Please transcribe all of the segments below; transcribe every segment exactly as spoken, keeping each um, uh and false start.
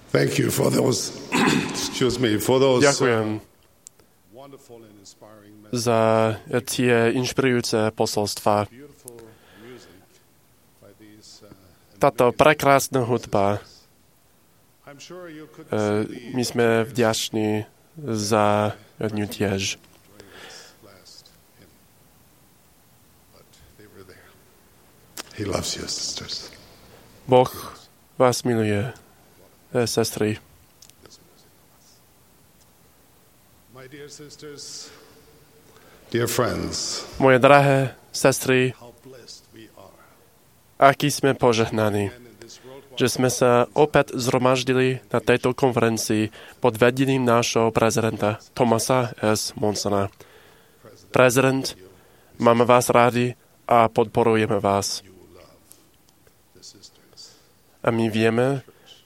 Thank you for those, excuse me, for those Ďakujem wonderful and inspiring messages. za tie inšpirujúce posolstva. Beautiful music by these, uh, Táto prekrásna hudba, I'm sure you could e, my sme vďační za ňu tiež. last hymn, but they were there. He loves you, sisters. Boh vás miluje, e, sestry. My dear sisters, dear friends, Moje drahé sestry, how blessed we are. akí sme požehnaní, And in this worldwide že sme sa opäť zhromaždili na tejto konferencii pod vedením nášho prezidenta Thomasa S. Monsona. Prezident, máme vás rádi a podporujeme vás. you love the sisters. A my vieme,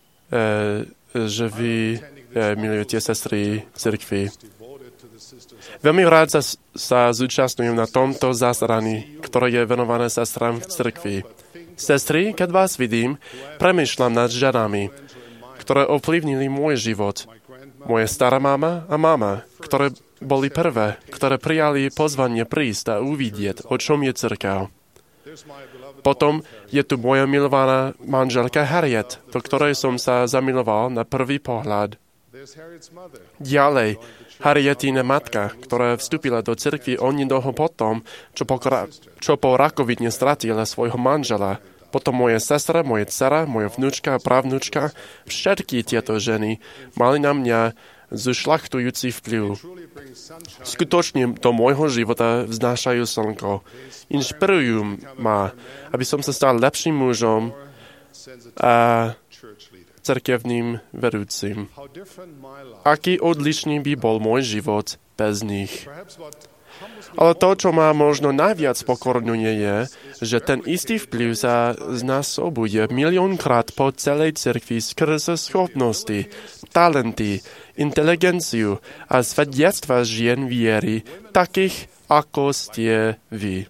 e, že vy e, milujete sestry cirkvi. Devoted to the sisters of Veľmi rád sa, sa zúčastňujem na tomto zasadaní, ktoré je venované sestrám v cirkvi. Sestry, keď vás vidím, premýšľam nad ženami, ktoré ovplyvnili môj život. Moje stará mama a mama, ktoré boli prvé, ktoré prijali pozvanie prísť a uvidieť, o čom je cirkev. there's my beloved Potom je tu moja milovaná manželka Harriet, do ktorej som sa zamiloval na prvý pohľad. there's Harriet's mother. Ďalej, Harrietina matka, ktorá vstúpila do cirkvi onedlho potom, čo po, kra- čo po rakovine stratila svojho manžela. Potom moje sestra, moje dcera, moja vnúčka a pravnúčka, všetky tieto ženy mali na mňa zušľachtujúci vplyv. Truly brings sunshine. Skutočne do môjho života vznášajú slnko. Inšpirujú ma, aby som sa stal lepším mužom Sends it a to church leader. cirkevným vedúcim. How different my life. Aký odlišný by bol môj život bez nich. Perhaps what humbles me Ale to, čo ma možno najviac pokorňuje, je, že ten istý vplyv sa znásobuje miliónkrát po celej cirkvi skrze schopnosti, talenty, inteligenciu a svedectva žien viery, takých ako ste vy.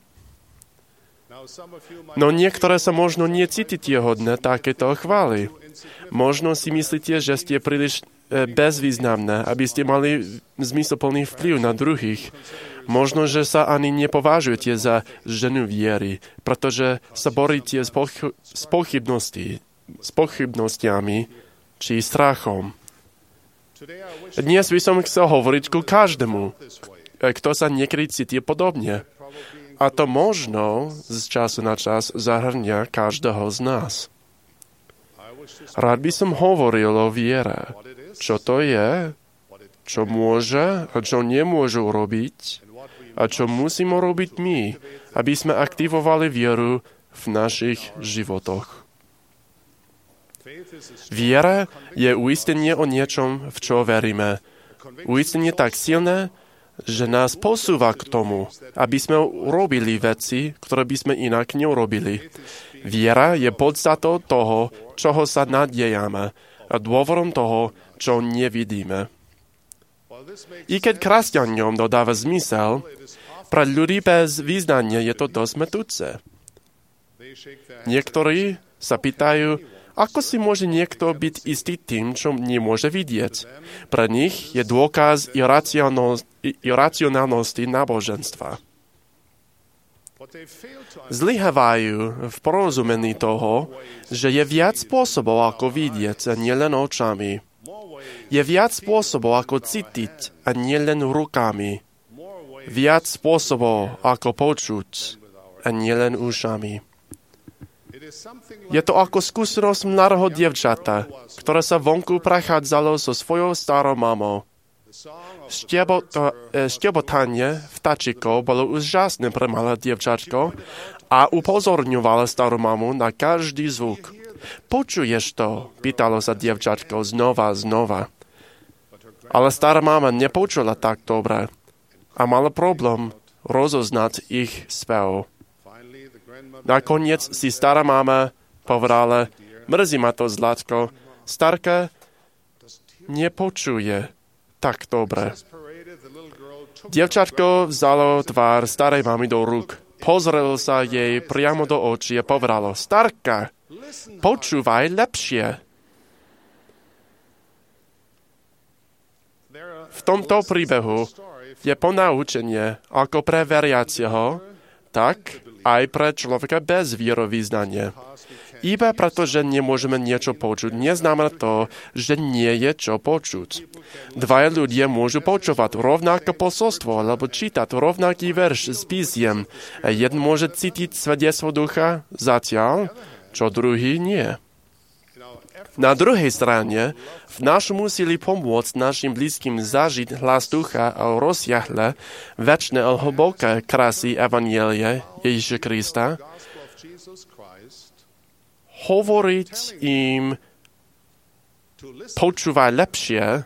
now some of you might No niektoré sa možno necítite hodné takéto chvály. Možno si myslíte, že ste príliš e, bezvýznamné, aby ste mali zmysluplný vplyv na druhých. Možno, že sa ani nepovažujete za ženu viery, pretože sa boríte s, poch- s, pochybnosti, s pochybnostiami či strachom. today I wish Dnes by som chcel hovoriť ku každému, this way. e, kto sa niekedy cíti podobne. Probably A to možno z času na čas zahrňa každého z nás. I wish to Rád by som hovoril o viere. what it is, Čo to je? what it Čo môže a čo nemôže urobiť? and what we A čo musíme robiť my, aby sme aktivovali vieru v našich životoch? faith is a strong Viera je uistenie o niečom, v čo veríme. Uistenie tak silné, že nás posúva k tomu, aby sme urobili veci, ktoré by sme inak neurobili. Viera je podstatou toho, čoho sa nadejame a dôvodom toho, čo nevidíme. while this makes I keď kresťanom dodáva zmysel, pre ľudí bez význania je to dosť metúce. they shake their Niektorí sa pýtajú, ako si môže niekto byť istý tým, čo nemôže vidieť. Pre nich je dôkaz iracionálnosti náboženstva. what they fail to Zlyhávajú v porozumení toho, že je viac spôsobov, ako vidieť a nielen očami. more ways, Je viac spôsobov, ako cítiť a nielen rukami. more ways Viac spôsobov, ako počuť a nielen ušami. it is something Je like to ako skúsenosť mladého dievčata, ktoré sa vonku prechádzalo so svojou starou mamou. the song of Štiebota, e, štiebotanie vtáčikov bolo úžasné pre malé dievčatko a upozorňovala starú mamu na každý zvuk. Počuješ to? Pýtalo sa dievčatko znova a znova. Ale stará mama nepočula tak dobre a mala problém rozoznať ich spev. finally the grandmother Nakoniec si stará mama povedala, mrzí ma to, Zlatko, starka nepočuje tak dobre. paraded the little girl took Dievčatko vzalo tvár starej mamy do rúk. Pozrel sa jej priamo do očí a povedalo, starka, počúvaj lepšie. V tomto príbehu je ponaučenie ako pre veriaceho, tak aj pre človeka bez vierovýznania. Iba preto, že nemôžeme niečo počuť, neznamená to, že nie je čo počuť. Dvaja ľudia môžu počúvať rovnaké posolstvo, alebo čítať rovnaký verš z písiem. Jeden môže cítiť svedectvo ducha zatiaľ, čo druhý nie. Na druhej strane, v našom úsilí pomôcť našim blízkym zažiť hlas ducha a rozsiahle, večné a hlboké krásy evanjelia Ježiša Krista, hovoriť im počúvaj lepšie,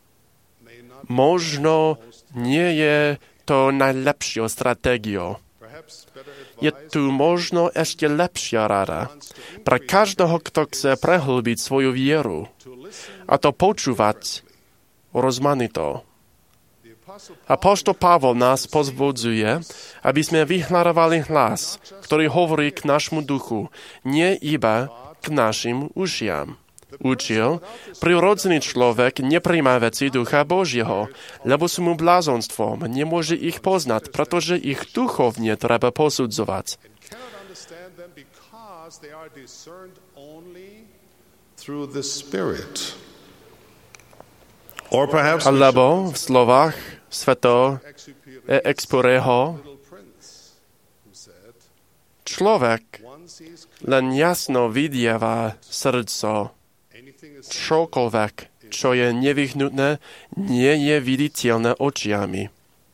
možno nie je to najlepšou stratégiou. Je tu možno ešte lepšia rada pre každého, kto chce prehlbiť svoju vieru, a to počúvať rozmanito. Apoštol Pavol nás pozbudzuje, aby sme vyhľadávali hlas, ktorý hovorí k našmu duchu, nie iba k našim ušiam. Učil, prirodzený človek nepríjma veci ducha Božieho, lebo sú mu blázonstvom, nemôže ich poznať, pretože ich duchovne treba posudzovať. Alebo v slovách sveto Exuperyho, človek len jasno vidieva srdco. Čokoľvek, čo je nevyhnutné, nie je viditeľné očiami.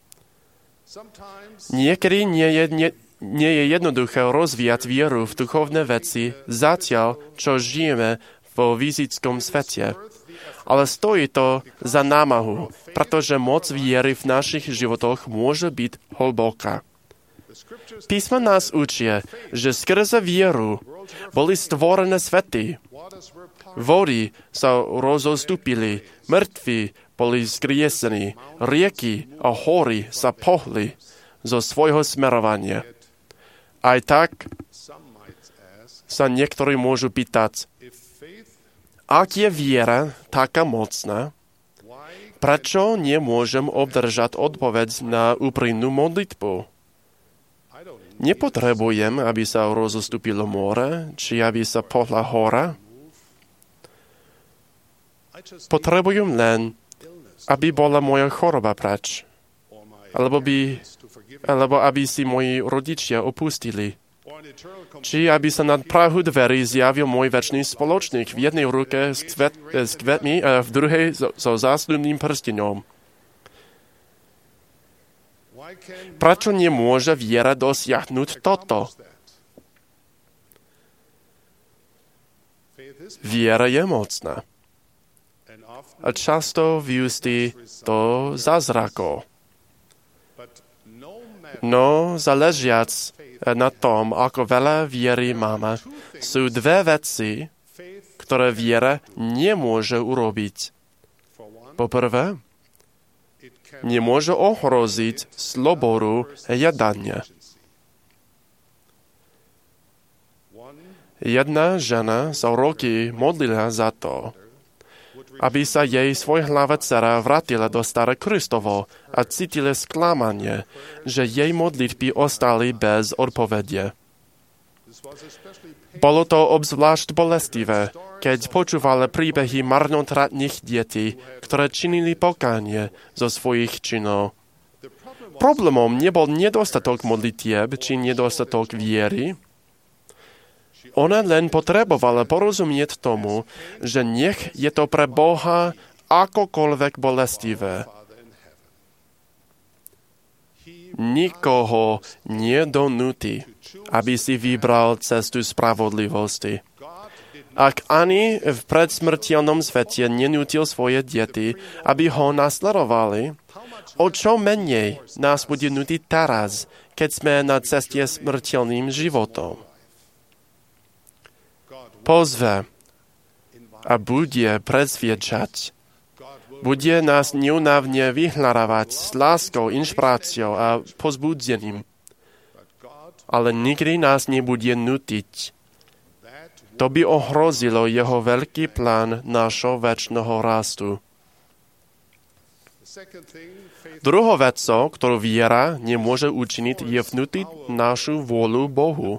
Niekedy nie je, nie, nie je jednoduché rozvíjať vieru v duchovné veci zatiaľ, čo žijeme vo fyzickom svete. Ale stojí to za námahu, pretože moc viery v našich životoch môže byť hlboká. Písma nás učia, že skrze vieru boli stvorené svety. Vody sa rozostúpili, mŕtvi boli skriesení, rieky a hory sa pohli zo svojho smerovania. Aj tak sa niektorí môžu pýtať, ak je viera taká mocná, prečo nemôžem obdržať odpoveď na úprimnú modlitbu? Nepotrebujem, aby sa rozostúpilo more, či aby sa pohla hora. Potrebujem len, aby bola moja choroba preč, alebo, by, alebo aby si moji rodičia opustili, či aby sa nad prahu dverí zjavil môj večný spoločník v jednej ruke s, kvet, s kvetmi a v druhej so, so zásľubným prstenom. Prečo nemôže viera dosiahnuť toto? Viera je mocná. A často vyústi do zázrakov. No, záležiac na tom, ako veľa viery máme, sú dve veci, ktoré viera nemôže urobiť. Poprvé, nemôže ohroziť slobodu jedania. Jedna žena sa roky modlila za to, aby sa jej svojhlava dcera vrátila do staré Kristovo a cítila sklamanie, že jej modlitby ostali bez odpovede. Bolo to obzvlášť bolestivé, keď počúvala príbehy marnotratných detí, ktoré činili pokánie zo svojich činov. Problémom nebol nedostatok modlitieb či nedostatok viery. Ona len potrebovala porozumieť tomu, že nech je to pre Boha akokoľvek bolestivé. Nikoho nedonúti, aby si vybral cestu spravodlivosti. Ak ani v predsmrteľnom svete nenútil svoje deti, aby ho nasledovali, o čo menej nás bude nútiť teraz, keď sme na ceste smrteľným životom. Pozve a bude presviedčať. Bude nás neúnavne vyhľadávať s láskou, inšpiráciou a pozbudzením. Ale nikdy nás nebude nútiť. To by ohrozilo jeho veľký plán našho večného rastu. Druhou vecou, ktorú viera nemôže učiniť, je vnútiť našu vôľu Bohu.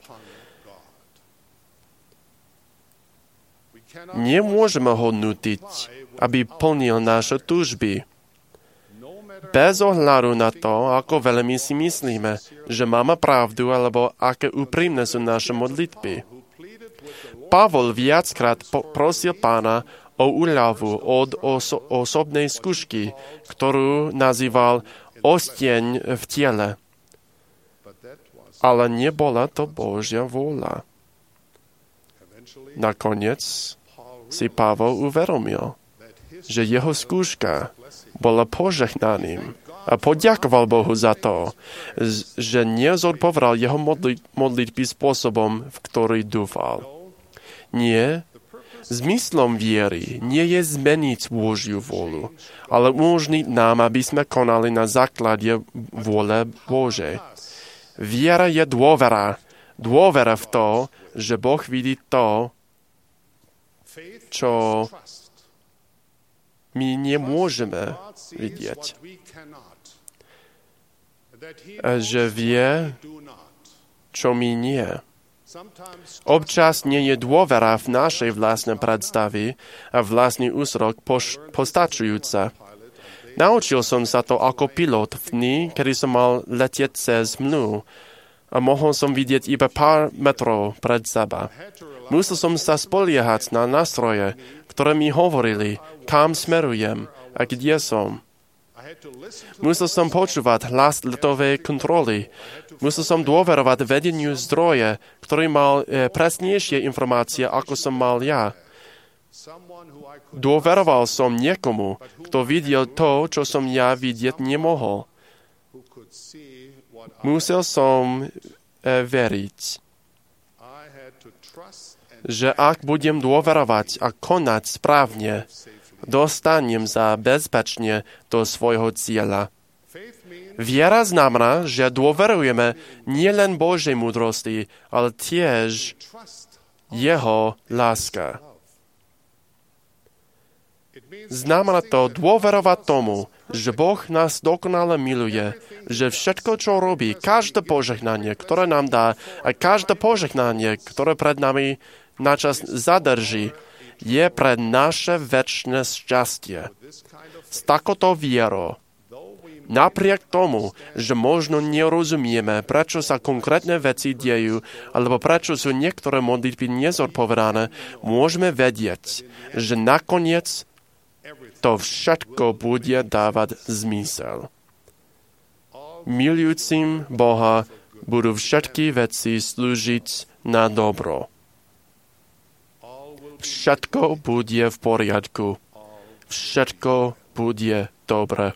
Nemôžeme ho nútiť, aby plnil naše túžby. Bez ohľadu na to, ako veľmi si myslíme, že máme pravdu, alebo aké úprimné sú naše modlitby. Pavol viackrát po- prosil Pána o úľavu od oso- osobnej skúšky, ktorú nazýval ostieň v tiele. Ale nebola to Božia vôľa. Nakoniec si Pavol uvedomil, že jeho skúška bola požehnaním a poďakoval Bohu za to, že nezodpovedal jeho modli- modlitby spôsobom, v ktorý dúfal. Nie, zmyslom viery nie je zmeniť Božiu vôľu, ale umožniť nám, aby sme konali na základe vôle Božej. Viera je dôvera. Dôvera v to, že Boh vidí to, čo my nemôžeme vidieť. A že vie, čo my nie. Občas nie je dôvera v našej vlastnej predstavy a vlastný úsrok poš- postačujúca. Naučil som sa to ako pilot v dni, kedy som mal letieť cez mnu a mohol som vidieť iba pár metrov pred seba. Musel som sa spoliehať na nástroje, ktoré mi hovorili, kam smerujem a kde som. Musel som počúvať hlas letovej kontroly. Musel som dôverovať vedeniu zdroje, ktorý mal e, presnejšie informácie, ako som mal ja. Dôveroval som niekomu, kto videl to, čo som ja vidieť nemohol. Musel som e, veriť, že ak budem dôverovať a konať správne, dostanem sa bezpečne do svojho cieľa. Viera znamená, že dôverujeme nielen Božej múdrosti, ale tiež jeho láska. Znamená to dôverovať tomu, že Boh nás dokonale miluje, že všetko, čo robí, každé požehnanie, ktoré nám dá a každé požehnanie, ktoré pred nami načas zadrží, je pre naše večné šťastie. S takouto vierou, napriek tomu, že možno nerozumieme, prečo sa konkrétne veci dejú, alebo prečo sú niektoré modlitby nezodpovedané, môžeme vedieť, že nakoniec to všetko bude dávať zmysel. Milujúcim Boha budú všetky veci slúžiť na dobro. Všetko bude v poriadku. Všetko bude dobre.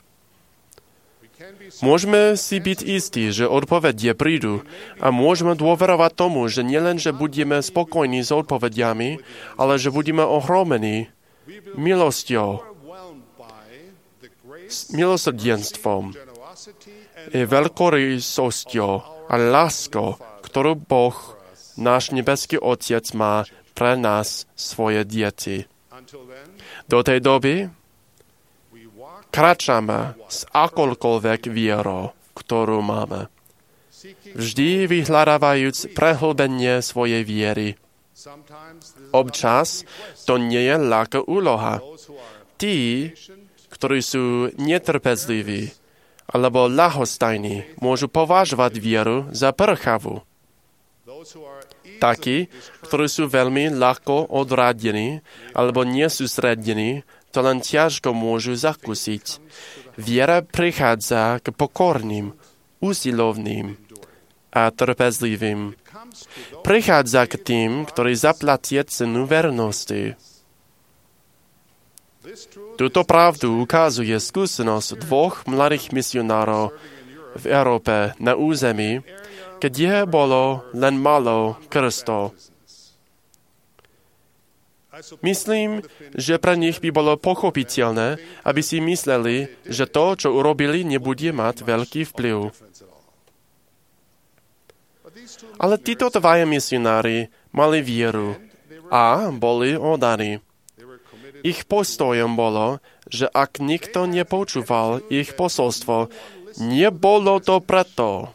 Môžeme si byť istí, že odpovede prídu a môžeme dôverovať tomu, že nielen, že budeme spokojní s odpovediami, ale že budeme ohromení milosťou, milosrdenstvom, veľkorysosťou a láskou, ktorú Boh, náš nebeský Otec, má pre nás svoje deti. Do tej doby kráčame s akoľkoľvek vierou, ktorú máme. Vždy vyhľadávajúc prehlbenie svojej viery. Občas to nie je ľahká úloha. Tí, ktorí sú netrpezliví alebo ľahostajní, môžu považovať vieru za prchavú. Takí, ktorí sú veľmi ľahko odradení alebo nesústredení, to len ťažko môžu zakúsiť. Viera prichádza k pokorným, usilovným a trpezlivým. Prichádza k tým, ktorí zaplatia cenu vernosti. Túto pravdu ukazuje skúsenosť dvoch mladých misionárov v Európe na území, kde bolo len málo krstov. Myslím, že pre nich by bolo pochopiteľné, aby si mysleli, že to, čo urobili, nebude mať veľký vplyv. Ale títo dvaja misionári mali vieru a boli oddaní. Ich postojom bolo, že ak nikto nepočúval ich posolstvo, nebolo to preto,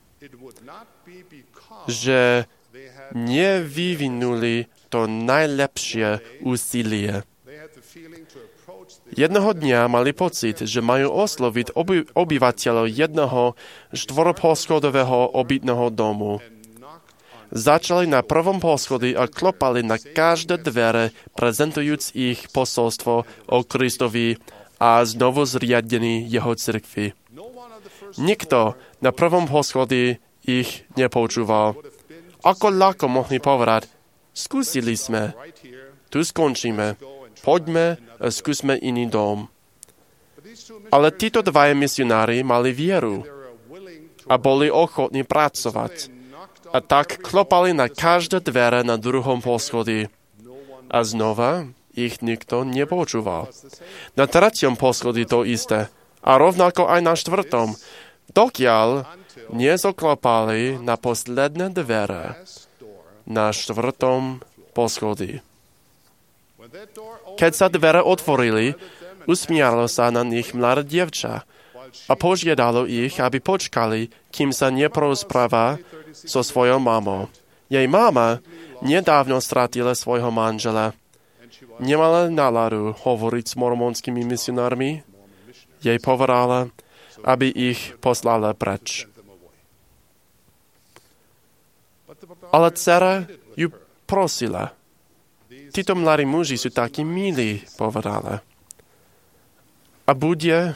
že nevyvinuli to najlepšie úsilie. Jednoho dňa mali pocit, že majú osloviť oby, obyvateľov jednoho štvorposchodového obytného domu. Začali na prvom poschodí a klopali na každé dvere, prezentujúc ich posolstvo o Kristovi a znovu zriadení jeho cirkvi. Nikto na prvom poschodí ich nepočúval. Ako ľahko mohli povedať, skúsili sme, tu skončíme, poďme a skúsme iný dom. Ale títo dvaja misionári mali vieru a boli ochotní pracovať. A tak klopali na každé dvere na druhom poschodí. A znova ich nikto nepočúval. Na treťom poschodí to isté. A rovnako aj na štvrtom. Dokiaľ nezoklopali na posledné dvere na štvrtom poschodí. Keď sa dvere otvorili, usmialo sa na nich mladé dievča a požiadalo ich, aby počkali, kým sa neporozpráva so svojou mamou. Jej mama nedávno stratila svojho manžela. Nemala náladu hovoriť s mormonskými misionármi. Jej povedala, aby ich poslala preč. Ale dcera ju prosila. Títo mladí muži sú takí milí, povedala. A bude...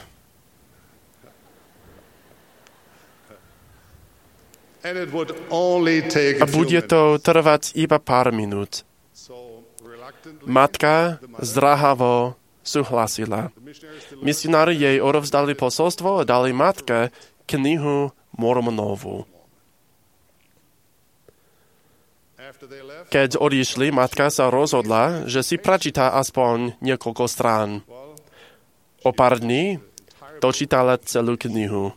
A bude to trvať iba pár minút. Matka zdráhavo súhlasila. Misionári jej odovzdali posolstvo a dali matke knihu Mormonovu. Keď odišli, matka sa rozhodla, že si prečíta aspoň niekoľko strán. O pár dní dočítala celú knihu.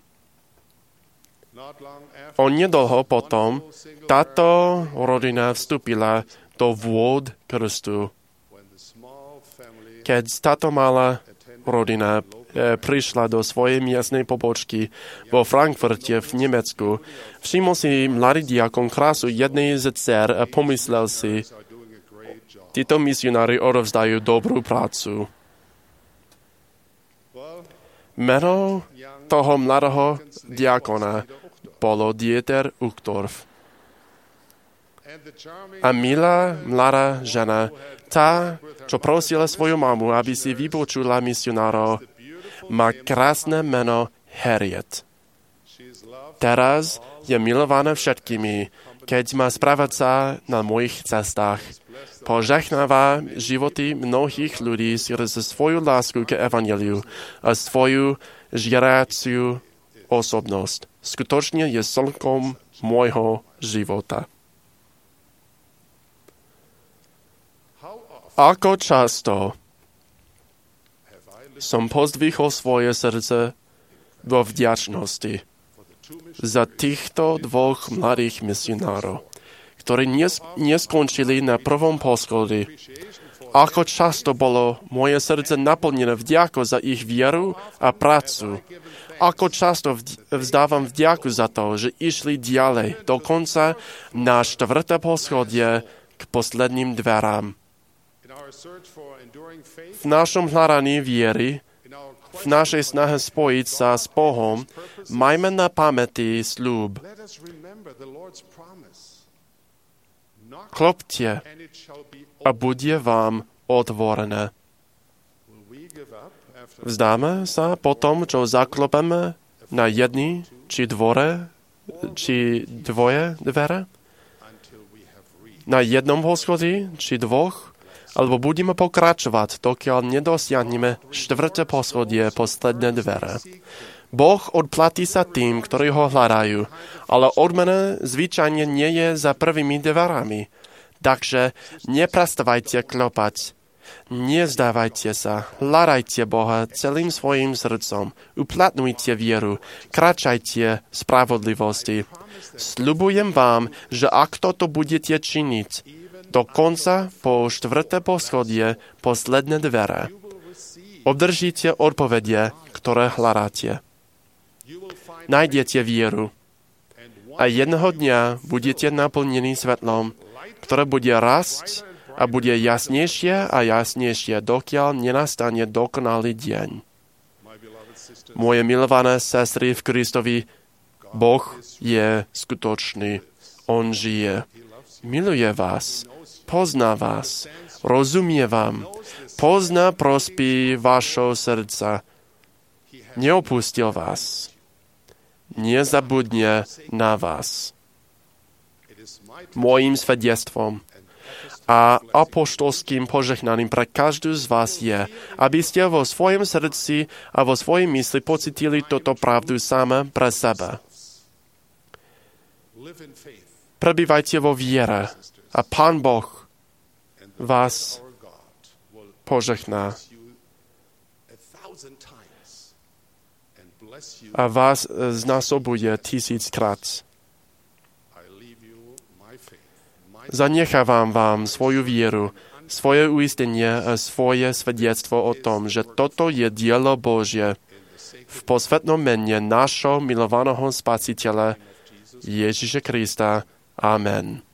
Onedlho potom táto rodina vstúpila do vôd krstu. Keď táto malá rodina e, prišla do svojej miestnej pobočky vo Frankfurte v Nemecku, všimol si mladý diakon krásu jednej z dcer a pomyslel si, títo misionári odovzdajú dobrú prácu. Meno toho mladého diakona bolo Dieter Uchtdorf. A milá mladá žena, tá, čo prosila svoju mamu, aby si vypočula misionárov, má krásne meno Harriet. Teraz je milovaná všetkými, keď má správať na mojich cestách. Požehnáva životy mnohých ľudí skrze svoju lásku k evanjeliu a svoju žiaraciu osobnosť. Skutočne je slnkom môjho života. Ako často som pozdvihol svoje srdce vo vďačnosti za týchto dvoch mladých misionárov, ktorí nes- neskončili na prvom poschodí. Ako často bolo moje srdce naplnené vďako za ich vieru a prácu. Ako často vzdávam vďaku za to, že išli ďalej, dokonca na štvrté poschodie k posledným dverám. V našom hľadaní viery, v našej snahe spojiť sa s Bohom, majme na pamäti sľub. Klopte a bude vám otvorené. Vzdáme sa potom, čo zaklopeme na jedny, či dvore, či dvoje dvere? Na jednom poschodí, či dvoch? Alebo budeme pokračovať, dokiaľ nedosiahneme štvrté poschodie, posledné dvere. Boh odplatí sa tým, ktorí ho hľadajú, ale odmena zvyčajne nie je za prvými dverami. Takže neprestávajte klopať. Nezdávajte sa, hľadajte Boha celým svojim srdcom, uplatňujte vieru, kračajte spravodlivosti. Sľubujem vám, že ak toto budete činiť, dokonca po štvrté poschodie, posledné dvere, obdržíte odpovede, ktoré hľadáte. Nájdete vieru a jednoho dňa budete naplnení svetlom, ktoré bude rásť a bude jasnejšie a jasnejšie, dokiaľ nenastane dokonalý deň. Moje milované sestry v Kristovi, Boh je skutočný. On žije. Miluje vás. Pozná vás. Rozumie vám. Pozná prospí vašho srdca. Neopustil vás. Nezabudne na vás. Mojím svedectvom a apoštolským požehnaním pre každú z vás je, aby ste vo svojom srdci a vo svojej mysli pocitili toto pravdu same pre seba. Prebývajte vo viere a Pán Boh vás požehná a vás znásobuje tisíckrát. Zanechávam vám svoju vieru, svoje uistenie a svoje svedectvo o tom, že toto je dielo Božie v posvätnom mene našho milovaného Spasiteľa Ježiša Krista. Amen.